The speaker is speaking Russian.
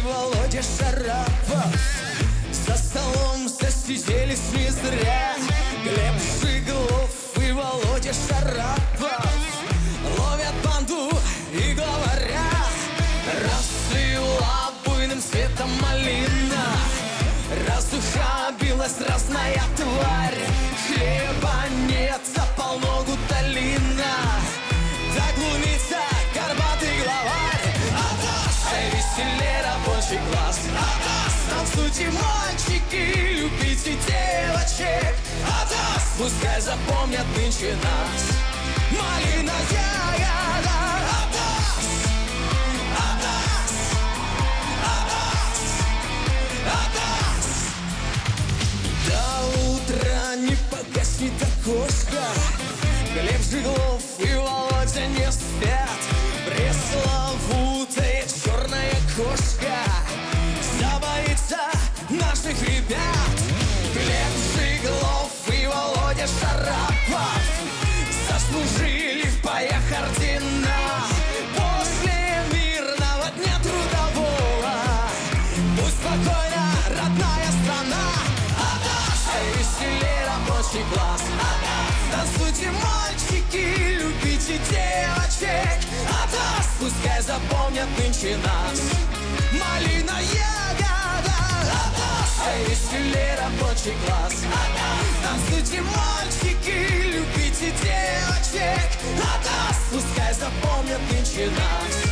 Володя Шарапов. За столом засиделись не зря Глеб Жиглов и Володя Шарапов. Ловят банду и говорят: расцвела буйным цветом малина, разухабилась разная тварь, хлеба нет, за полногу долина. Так глумится горбатый главарь. Веселей рабочий класс. Танцуйте, мальчики, любите девочек. Пускай запомнят нынче нас. Малина, ягода. До утра не погаснет окошко. Глеб Жиглов и Володя не спят. Пресловутая черная кошка забоится наших ребят. Глеб Жиглов и Володя Шарапов заслужили в боях ордена. После мирного дня трудового будь спокойна, родная страна. Веселей рабочий класс. Танцуйте, мальчики, любите девочек. Пускай запомнят нынче нас. Малина, ягода. Веселей рабочий класс. Танцуйте, мальчики, любите девочек. Пускай запомнят нынче нас.